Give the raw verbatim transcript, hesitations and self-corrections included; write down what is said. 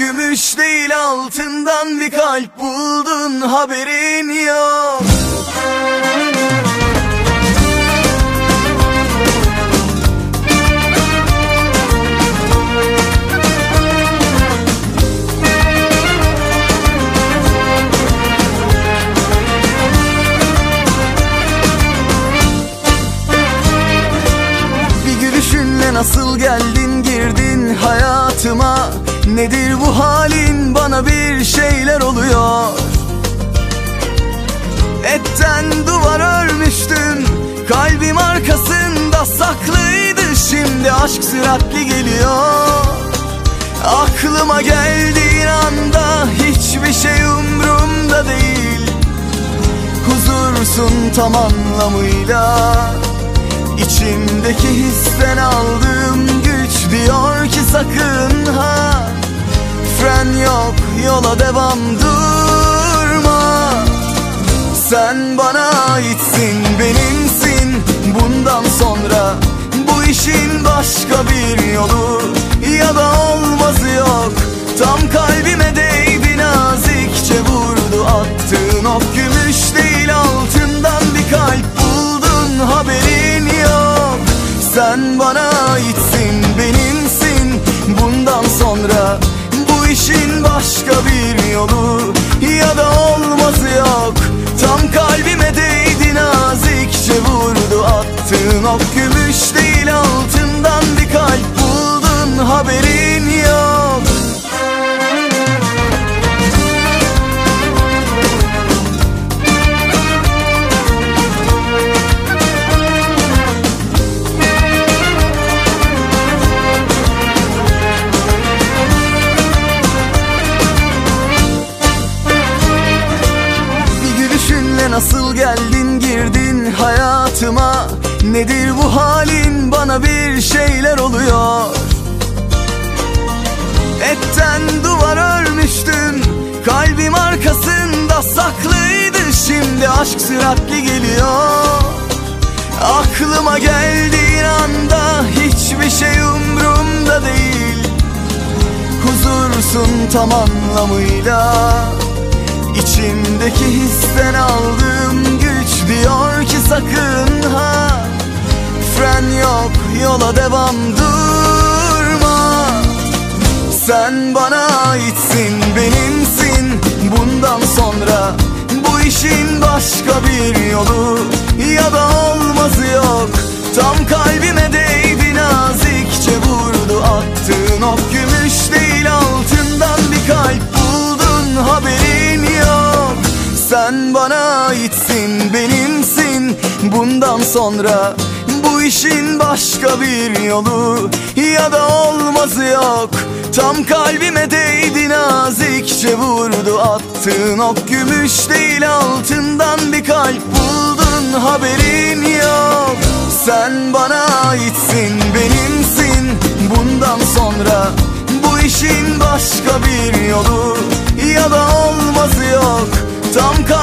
gümüş değil altından bir kalp buldun, haberin yok. Nasıl geldin girdin hayatıma, nedir bu halin, bana bir şeyler oluyor. Etten duvar örmüştüm, kalbim arkasında saklıydı, şimdi aşk süratli geliyor. Aklıma geldiğin anda hiçbir şey umrumda değil, huzursun tam anlamıyla. İçimdeki histen aldığım güç diyor ki sakın ha, fren yok, yola devam, durma. Sen bana aitsin, benimsin bundan sonra, bu işin başka bir yolu ya da olmazı yok. Tam kalbime değdi, nazikçe vurdu, attığın ok gümüş değil altından bir kalp buldun, haberin yok. Sen bana aitsin, benimsin bundan sonra, bu işin başka bir yolu ya da olmazı yok. Tam kalbime değdi, nazikçe vurdu, attığın ok gümüş değil altından bir kalp buldun, haberin yok. Nasıl geldin girdin hayatıma, nedir bu halin, bana bir şeyler oluyor. Etten duvar örmüştüm, kalbim arkasında saklıydı, şimdi aşk süratli geliyor. Aklıma geldiğin anda hiçbir şey umrumda değil, huzursun tam anlamıyla. İçimdeki histen aldığım güç diyor ki sakın ha, fren yok, yola devam, durma. Sen bana aitsin, benimsin bundan sonra, bu işin başka bir yolu ya da olmazı yok. Tam kalbime değdi, nazikçe vurdu, attığın ok gümüş değil altından bir kalp buldun, haberin yok. Sen bana aitsin, benimsin bundan sonra, bu işin başka bir yolu ya da olmazı yok. Tam kalbime değdi, nazikçe vurdu, attığın ok gümüş değil altından bir kalp buldun, haberin yok. Sen bana aitsin, benimsin bundan sonra, bu işin başka bir yolu ya da olmazı yok. Tam